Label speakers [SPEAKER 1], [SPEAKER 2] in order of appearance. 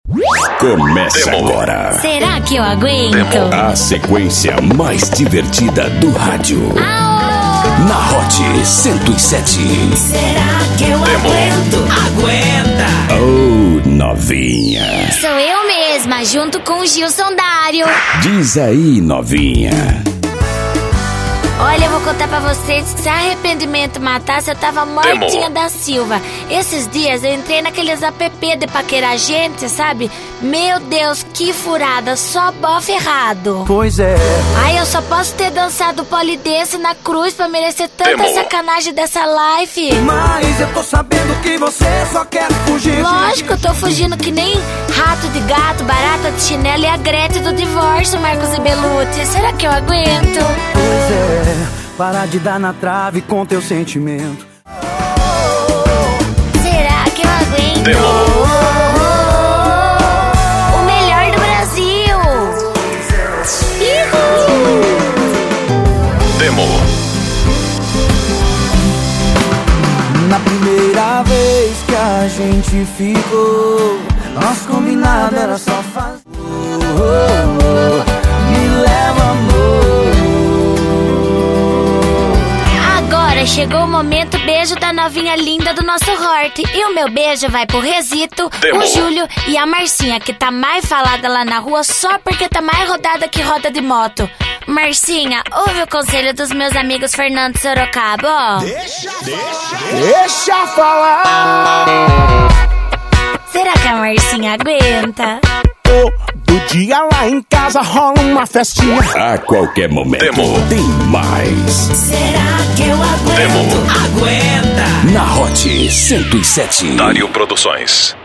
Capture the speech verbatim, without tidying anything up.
[SPEAKER 1] Começa Demo. Agora.
[SPEAKER 2] Será que eu aguento?
[SPEAKER 1] Demo. A sequência mais divertida do rádio.
[SPEAKER 2] Aô!
[SPEAKER 1] Na Hot cento e sete.
[SPEAKER 2] Será que eu
[SPEAKER 1] Demo.
[SPEAKER 2] aguento?
[SPEAKER 3] Aguenta!
[SPEAKER 1] Oh, novinha.
[SPEAKER 2] Sou eu mesma, junto com o Gilson Dário.
[SPEAKER 1] Diz aí, novinha.
[SPEAKER 2] Olha, eu vou contar pra vocês que se arrependimento matasse, eu tava mortinha da Silva. Esses dias eu entrei naqueles app de paquerar gente, sabe? Meu Deus, que furada, só bofe errado.
[SPEAKER 3] Pois é.
[SPEAKER 2] Ai, eu só posso ter dançado polidense na cruz pra merecer tanta
[SPEAKER 1] Demo.
[SPEAKER 2] sacanagem dessa life.
[SPEAKER 3] Mas eu tô sabendo que você só quer fugir.
[SPEAKER 2] Lógico, eu tô fugindo que nem rato de gato, barata de chinelo e a Gretchen do divórcio, Marcos e Belucci. Será que eu aguento?
[SPEAKER 3] Pois é, para de dar na trave com teu sentimento.
[SPEAKER 2] Será que eu aguento?
[SPEAKER 1] Demo.
[SPEAKER 2] O melhor do Brasil. Uhul.
[SPEAKER 1] Demo.
[SPEAKER 3] Na primeira vez que a gente ficou, nosso combinado era só fazer. Oh, oh, oh, me leva, amor.
[SPEAKER 2] Agora chegou o momento beijo da novinha linda do nosso Hort. E o meu beijo vai pro Rezito,
[SPEAKER 1] Demo.
[SPEAKER 2] o Júlio e a Marcinha, que tá mais falada lá na rua só porque tá mais rodada que roda de moto. Marcinha, ouve o conselho dos meus amigos Fernando Sorocaba, ó.
[SPEAKER 3] Deixa, deixa, deixa falar.
[SPEAKER 2] Será que a Marcinha aguenta?
[SPEAKER 3] Todo dia lá em casa rola uma festinha.
[SPEAKER 1] A qualquer momento. Demo. Tem mais.
[SPEAKER 2] Será que eu aguento?
[SPEAKER 1] Demo.
[SPEAKER 3] Aguenta.
[SPEAKER 1] Na Hot cento e sete.
[SPEAKER 4] Dário Produções.